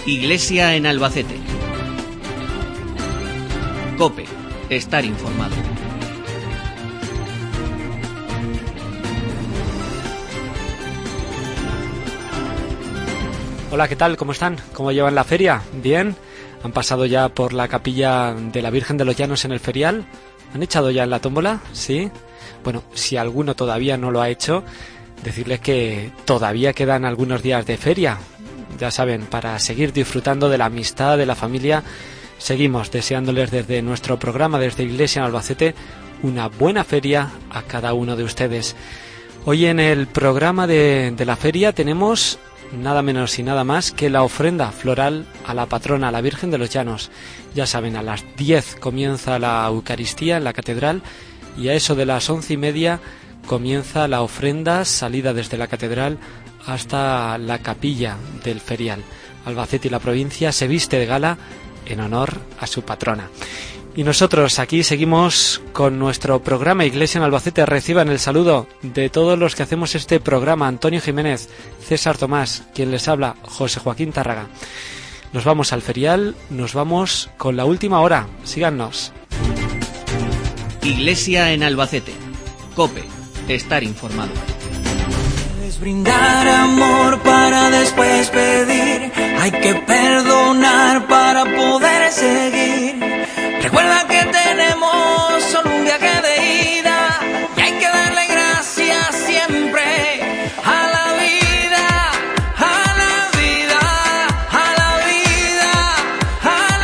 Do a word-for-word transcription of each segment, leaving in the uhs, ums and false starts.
Iglesia en Albacete. COPE. Estar informado. Hola, ¿qué tal? ¿Cómo están? ¿Cómo llevan la feria? ¿Bien? ¿Han pasado ya por la capilla de la Virgen de los Llanos en el ferial? ¿Han echado ya en la tómbola? ¿Sí? Bueno, si alguno todavía no lo ha hecho, decirles que todavía quedan algunos días de feria. Ya saben, para seguir disfrutando de la amistad, de la familia, seguimos deseándoles desde nuestro programa, desde Iglesia en Albacete, una buena feria a cada uno de ustedes. Hoy en el programa de, de la feria tenemos nada menos y nada más que la ofrenda floral a la patrona, a la Virgen de los Llanos. Ya saben, a las diez comienza la Eucaristía en la catedral y a eso de las once y media comienza la ofrenda salida desde la catedral hasta la capilla del ferial. Albacete y la provincia se viste de gala en honor a su patrona. Y nosotros aquí seguimos con nuestro programa Iglesia en Albacete. Reciban el saludo de todos los que hacemos este programa: Antonio Jiménez, César Tomás, quien les habla, José Joaquín Tárraga. Nos vamos al ferial, nos vamos con la última hora. Síganos. Iglesia en Albacete. COPE. Estar informado. Puedes brindar amor para después pedir. Hay que perdonar para poder seguir. Recuerda que tenemos solo un viaje de ida y hay que darle gracias siempre a la vida, a la vida, a la vida, a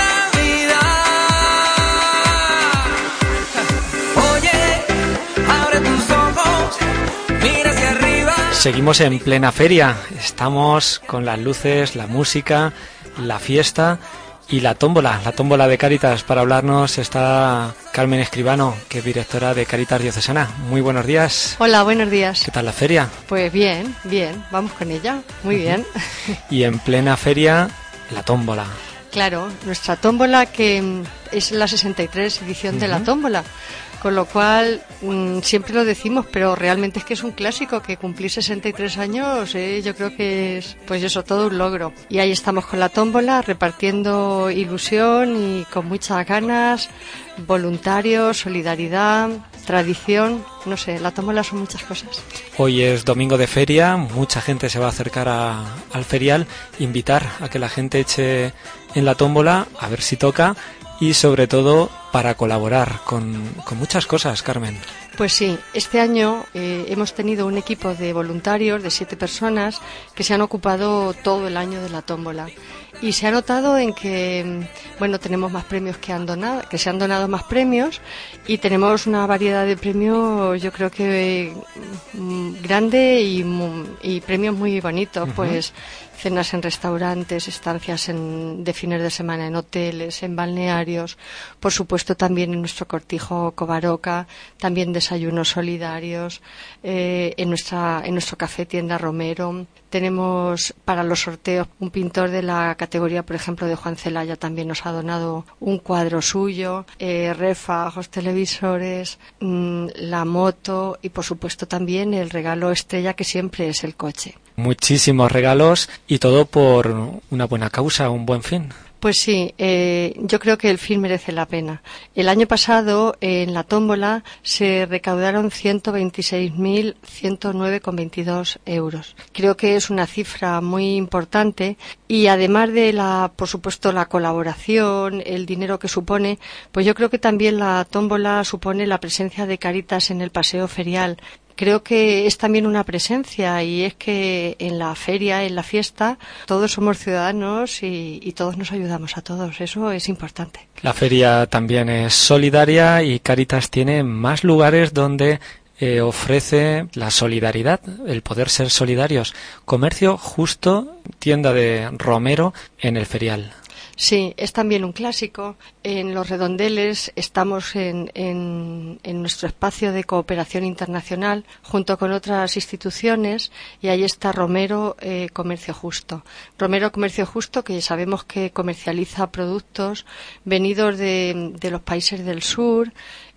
la vida. Oye, abre tus ojos, mira hacia arriba. Seguimos en plena feria. Estamos con las luces, la música, la fiesta y la tómbola, la tómbola de Cáritas. Para hablarnos está Carmen Escribano, que es directora de Cáritas Diocesana. Muy buenos días. Hola, buenos días. ¿Qué tal la feria? Pues bien, bien, vamos con ella, muy bien. Y en plena feria, la tómbola. Claro, nuestra tómbola, que es la sesenta y tres edición uh-huh. de la tómbola, con lo cual mmm, siempre lo decimos, pero realmente es que es un clásico, que cumplir sesenta y tres años, eh, yo creo que es, pues eso, todo un logro. Y ahí estamos con la tómbola, repartiendo ilusión y con muchas ganas, voluntarios, solidaridad, tradición, no sé, la tómbola son muchas cosas. Hoy es domingo de feria, mucha gente se va a acercar a, al ferial. Invitar a que la gente eche en la tómbola, a ver si toca, y sobre todo para colaborar con, con muchas cosas, Carmen. Pues sí, este año eh, hemos tenido un equipo de voluntarios de siete personas que se han ocupado todo el año de la tómbola. Y se ha notado en que, bueno, tenemos más premios que han donado, que se han donado más premios, y tenemos una variedad de premios, yo creo que mm, grande y, y premios muy bonitos, uh-huh. pues cenas en restaurantes, estancias en, de fines de semana en hoteles, en balnearios, por supuesto también en nuestro cortijo Covaroca, también desayunos solidarios, eh, en nuestra en nuestro café tienda Romero. Tenemos para los sorteos un pintor de la categoría, por ejemplo, de Juan Celaya, también nos ha donado un cuadro suyo, eh, refajos, televisores, mmm, la moto y, por supuesto, también el regalo estrella, que siempre es el coche. Muchísimos regalos y todo por una buena causa, un buen fin. Pues sí, eh, yo creo que el fin merece la pena. El año pasado, eh, en la tómbola, se recaudaron ciento veintiséis mil ciento nueve coma veintidós euros. Creo que es una cifra muy importante y, además de la, por supuesto, la colaboración, el dinero que supone, pues yo creo que también la tómbola supone la presencia de Cáritas en el paseo ferial. Creo que es también una presencia, y es que en la feria, en la fiesta, todos somos ciudadanos y, y todos nos ayudamos a todos. Eso es importante. La feria también es solidaria y Cáritas tiene más lugares donde eh, ofrece la solidaridad, el poder ser solidarios. Comercio Justo, tienda de Romero en el ferial. Sí, es también un clásico. En Los Redondeles estamos en, en, en nuestro espacio de cooperación internacional junto con otras instituciones, y ahí está Romero eh, Comercio Justo. Romero Comercio Justo, que sabemos que comercializa productos venidos de, de los países del sur,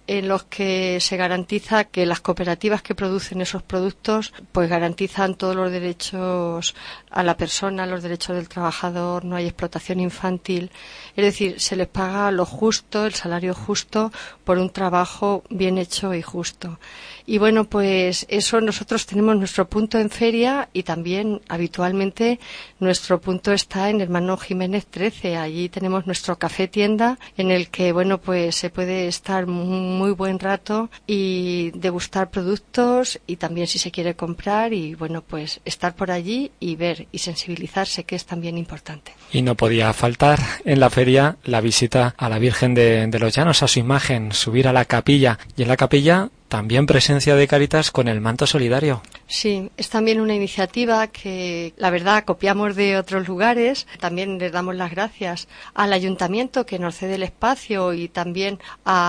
en los que se garantiza que las cooperativas que producen esos productos pues garantizan todos los derechos a la persona, los derechos del trabajador, no hay explotación infantil, es decir, se les paga lo justo, el salario justo por un trabajo bien hecho y justo. Y bueno, pues eso, nosotros tenemos nuestro punto en feria y también habitualmente nuestro punto está en Hermano Jiménez trece. Allí tenemos nuestro café tienda en el que, bueno, pues se puede estar muy buen rato y degustar productos y también si se quiere comprar y, bueno, pues estar por allí y ver y sensibilizarse, que es también importante. Y no podía faltar en la feria la visita a la Virgen de, de los Llanos, a su imagen, subir a la capilla. Y en la capilla también presencia de Cáritas con el manto solidario. Sí, es también una iniciativa que, la verdad, copiamos de otros lugares. También les damos las gracias al ayuntamiento que nos cede el espacio y también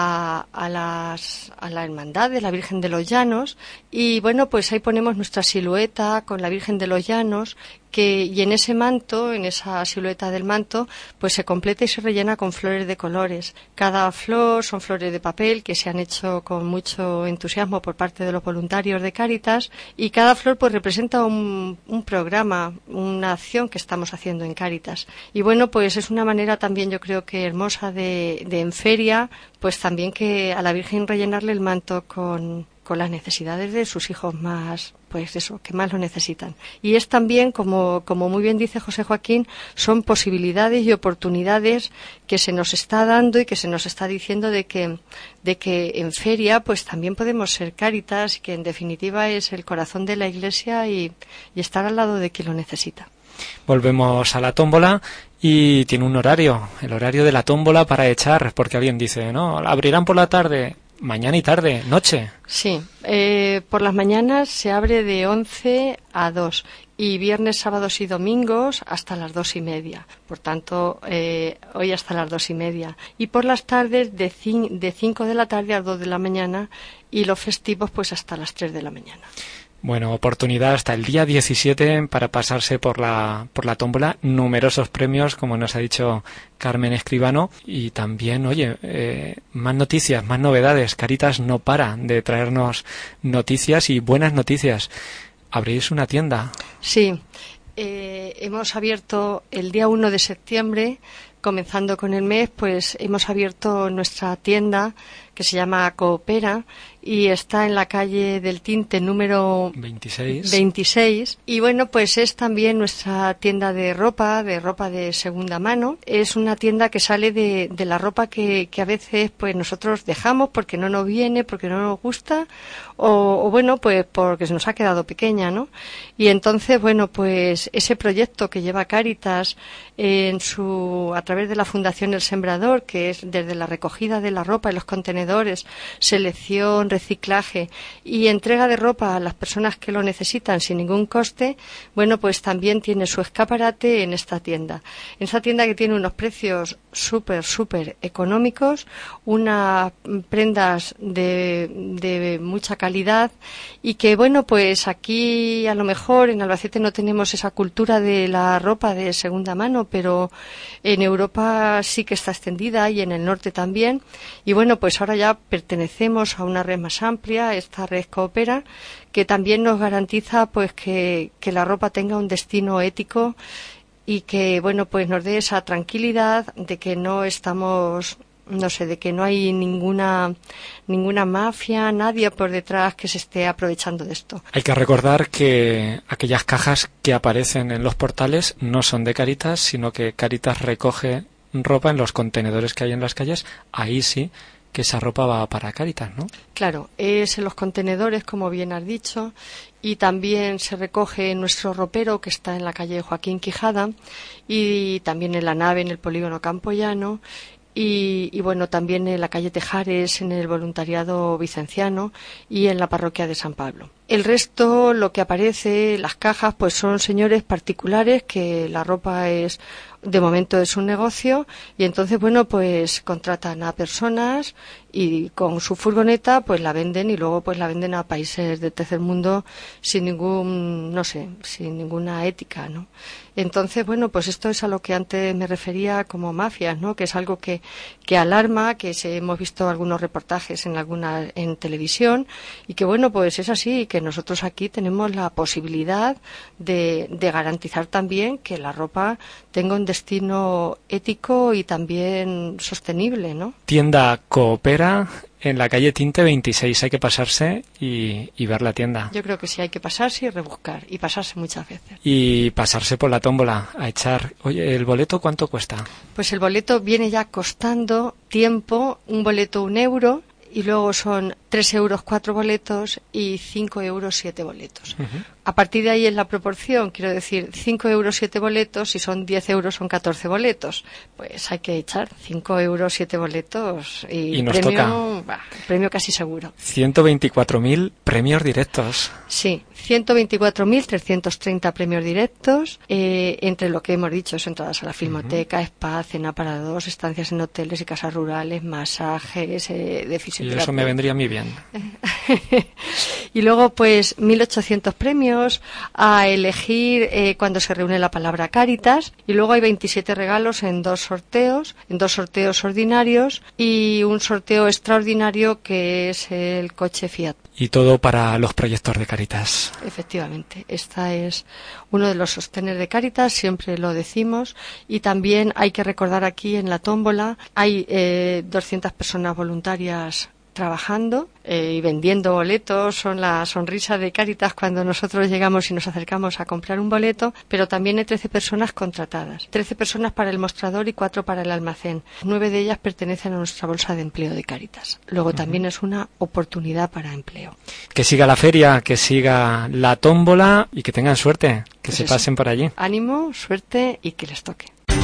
a, a, las, a la Hermandad de la Virgen de los Llanos. Y bueno, pues ahí ponemos nuestra silueta con la Virgen de los Llanos, que, y en ese manto, en esa silueta del manto, pues se completa y se rellena con flores de colores. Cada flor son flores de papel que se han hecho con mucho entusiasmo por parte de los voluntarios de Cáritas y cada flor pues representa un, un programa, una acción que estamos haciendo en Cáritas. Y bueno, pues es una manera también yo creo que hermosa de, de en feria, pues también que a la Virgen rellenarle el manto con con las necesidades de sus hijos más, pues eso, que más lo necesitan. Y es también, como, como muy bien dice José Joaquín, son posibilidades y oportunidades que se nos está dando y que se nos está diciendo de que, de que en feria pues también podemos ser Cáritas, que en definitiva es el corazón de la Iglesia y, y estar al lado de quien lo necesita. Volvemos a la tómbola y tiene un horario, el horario de la tómbola para echar, porque alguien dice, no, la abrirán por la tarde. Mañana y tarde, noche. Sí, eh, por las mañanas se abre de once a dos y viernes, sábados y domingos hasta las dos y media. Por tanto, eh, hoy hasta las dos y media. Y por las tardes de, cin- de cinco de la tarde a dos de la mañana y los festivos pues hasta las tres de la mañana. Bueno, oportunidad hasta el día diecisiete para pasarse por la por la tómbola. Numerosos premios, como nos ha dicho Carmen Escribano. Y también, oye, eh, más noticias, más novedades. Cáritas no para de traernos noticias y buenas noticias. ¿Abrís una tienda? Sí, eh, hemos abierto el día uno de septiembre, comenzando con el mes, pues hemos abierto nuestra tienda que se llama Coopera y está en la calle del Tinte número veintiséis. veintiséis. Y bueno, pues es también nuestra tienda de ropa, de ropa de segunda mano. Es una tienda que sale de, de la ropa que, que a veces pues nosotros dejamos porque no nos viene, porque no nos gusta o, o bueno, pues porque se nos ha quedado pequeña, ¿no? Y entonces, bueno, pues ese proyecto que lleva Cáritas en su, a través de la Fundación El Sembrador, que es desde la recogida de la ropa y los contenedores, selección, reciclaje y entrega de ropa a las personas que lo necesitan sin ningún coste, bueno, pues también tiene su escaparate en esta tienda. En esta tienda que tiene unos precios súper, súper económicos, unas prendas de, de mucha calidad y que, bueno, pues aquí a lo mejor en Albacete no tenemos esa cultura de la ropa de segunda mano, pero en Europa sí que está extendida y en el norte también. Y bueno, pues ahora ya pertenecemos a una red más amplia, esta red Coopera, que también nos garantiza pues que, que la ropa tenga un destino ético y que, bueno, pues nos dé esa tranquilidad de que no estamos, no sé, de que no hay ninguna ninguna mafia, nadie por detrás que se esté aprovechando de esto. Hay que recordar que aquellas cajas que aparecen en los portales no son de Cáritas, sino que Cáritas recoge ropa en los contenedores que hay en las calles. Ahí sí que esa ropa va para Cáritas, ¿no? Claro, es en los contenedores, como bien has dicho, y también se recoge en nuestro ropero, que está en la calle Joaquín Quijada, y también en la nave, en el polígono Campo Llano, y, y bueno, también en la calle Tejares, en el voluntariado vicenciano, y en la parroquia de San Pablo. El resto, lo que aparece, las cajas, pues son señores particulares que la ropa es, de momento es un negocio, y entonces, bueno, pues contratan a personas y con su furgoneta pues la venden y luego pues la venden a países del tercer mundo sin ningún, no sé, sin ninguna ética, ¿no? Entonces, bueno, pues esto es a lo que antes me refería como mafias, ¿no? Que es algo que, que alarma, que se, hemos visto algunos reportajes en alguna, en televisión, y que, bueno, pues es así, y que nosotros aquí tenemos la posibilidad de, de garantizar también que la ropa tenga un destino ético y también sostenible, ¿no? Tienda Coopera en la calle Tinte veintiséis, hay que pasarse y, y ver la tienda. Yo creo que sí, hay que pasarse y rebuscar, y pasarse muchas veces. Y pasarse por la tómbola, a echar... Oye, ¿el boleto cuánto cuesta? Pues el boleto viene ya costando tiempo, un boleto un euro, y luego son tres euros cuatro boletos y cinco euros siete boletos. Uh-huh. A partir de ahí es la proporción, quiero decir, cinco euros siete boletos, si son diez euros son catorce boletos. Pues hay que echar cinco euros siete boletos y, y nos premio, toca. Bah, premio casi seguro. ciento veinticuatro mil premios directos. Sí, ciento veinticuatro mil trescientos treinta premios directos, eh, entre lo que hemos dicho, son entradas a la filmoteca, uh-huh. spa, cena para dos, estancias en hoteles y casas rurales, masajes, eh, de fisioterapia. Y eso me vendría a mí bien. Y luego, pues, mil ochocientos premios a elegir eh, cuando se reúne la palabra Cáritas, y luego hay veintisiete regalos en dos sorteos, en dos sorteos ordinarios y un sorteo extraordinario que es el coche Fiat. Y todo para los proyectos de Cáritas. Efectivamente, esta es uno de los sostenes de Cáritas, siempre lo decimos, y también hay que recordar aquí en la tómbola hay eh, doscientas personas voluntarias trabajando eh, y vendiendo boletos, son la sonrisa de Cáritas cuando nosotros llegamos y nos acercamos a comprar un boleto, pero también hay trece personas contratadas, trece personas para el mostrador y cuatro para el almacén. nueve de ellas pertenecen a nuestra bolsa de empleo de Cáritas. Luego uh-huh. también es una oportunidad para empleo. Que siga la feria, que siga la tómbola y que tengan suerte, que pues se eso. pasen por allí. Ánimo, suerte y que les toque.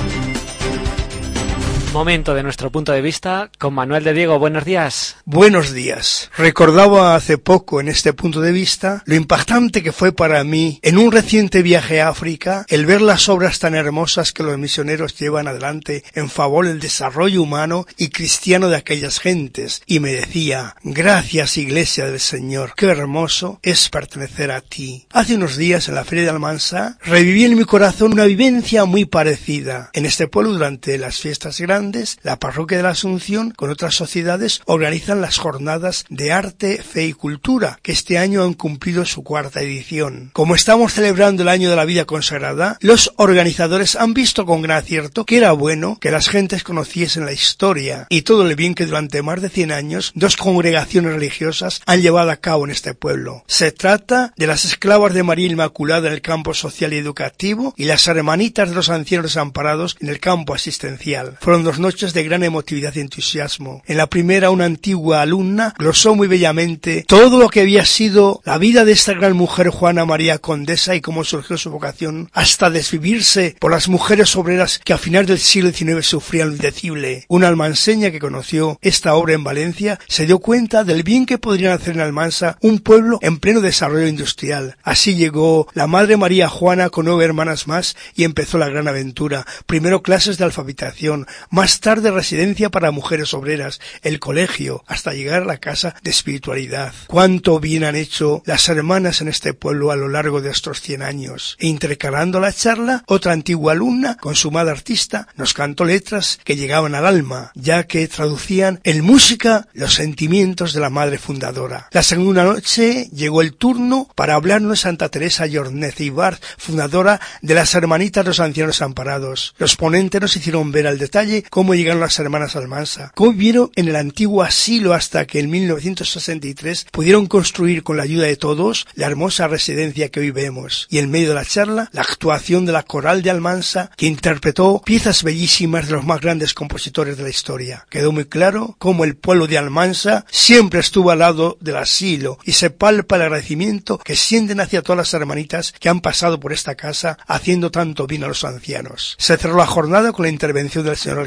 Momento de nuestro punto de vista con Manuel de Diego. Buenos días. Buenos días. Recordaba hace poco en este punto de vista lo impactante que fue para mí en un reciente viaje a África el ver las obras tan hermosas que los misioneros llevan adelante en favor del desarrollo humano y cristiano de aquellas gentes, y me decía: gracias, Iglesia del Señor, qué hermoso es pertenecer a ti. Hace unos días en la Feria de Almansa reviví en mi corazón una vivencia muy parecida. En este pueblo, durante las fiestas grandes, la Parroquia de la Asunción con otras sociedades organizan las jornadas de arte, fe y cultura, que este año han cumplido su cuarta edición. Como estamos celebrando el año de la vida consagrada, los organizadores han visto con gran acierto que era bueno que las gentes conociesen la historia y todo el bien que durante más de cien años dos congregaciones religiosas han llevado a cabo en este pueblo. Se trata de las Esclavas de María Inmaculada en el campo social y educativo y las Hermanitas de los Ancianos Desamparados en el campo asistencial. Fueron dos noches de gran emotividad y entusiasmo. En la primera, una antigua alumna glosó muy bellamente todo lo que había sido la vida de esta gran mujer Juana María Condesa y cómo surgió su vocación hasta desvivirse por las mujeres obreras que a final del siglo diecinueve sufrían lo indecible. Una almanseña que conoció esta obra en Valencia se dio cuenta del bien que podrían hacer en Almansa un pueblo en pleno desarrollo industrial. Así llegó la Madre María Juana con nueve hermanas más y empezó la gran aventura. Primero clases de alfabetización, más tarde residencia para mujeres obreras, el colegio, hasta llegar a la casa de espiritualidad. Cuánto bien han hecho las hermanas en este pueblo a lo largo de estos cien años. E intercalando la charla, otra antigua alumna, consumada artista, nos cantó letras que llegaban al alma, ya que traducían en música los sentimientos de la madre fundadora. La segunda noche llegó el turno para hablarnos Santa Teresa Llornez Ibar, fundadora de las Hermanitas de los Ancianos Desamparados. Los ponentes nos hicieron ver al detalle cómo llegaron las hermanas Almansa, cómo vivieron en el antiguo asilo hasta que en mil novecientos sesenta y tres pudieron construir con la ayuda de todos la hermosa residencia que hoy vemos. Y en medio de la charla, la actuación de la coral de Almansa, que interpretó piezas bellísimas de los más grandes compositores de la historia. Quedó muy claro cómo el pueblo de Almansa siempre estuvo al lado del asilo y se palpa el agradecimiento que sienten hacia todas las hermanitas que han pasado por esta casa haciendo tanto bien a los ancianos. Se cerró la jornada con la intervención del señor alcalde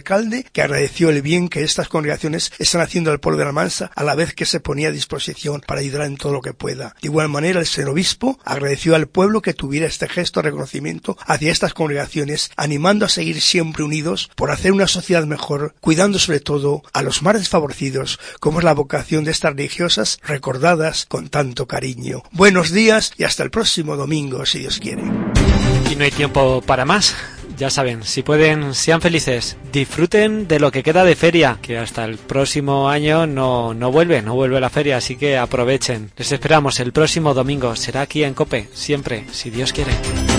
alcalde, que agradeció el bien que estas congregaciones están haciendo al pueblo de Almansa, a la vez que se ponía a disposición para ayudar en todo lo que pueda. De igual manera, el señor obispo agradeció al pueblo que tuviera este gesto de reconocimiento hacia estas congregaciones, animando a seguir siempre unidos por hacer una sociedad mejor, cuidando sobre todo a los más desfavorecidos, como es la vocación de estas religiosas recordadas con tanto cariño. Buenos días y hasta el próximo domingo, si Dios quiere. Y no hay tiempo para más. Ya saben, si pueden, sean felices, disfruten de lo que queda de feria, que hasta el próximo año no, no vuelve, no vuelve la feria, así que aprovechen. Les esperamos el próximo domingo, será aquí en COPE, siempre, si Dios quiere.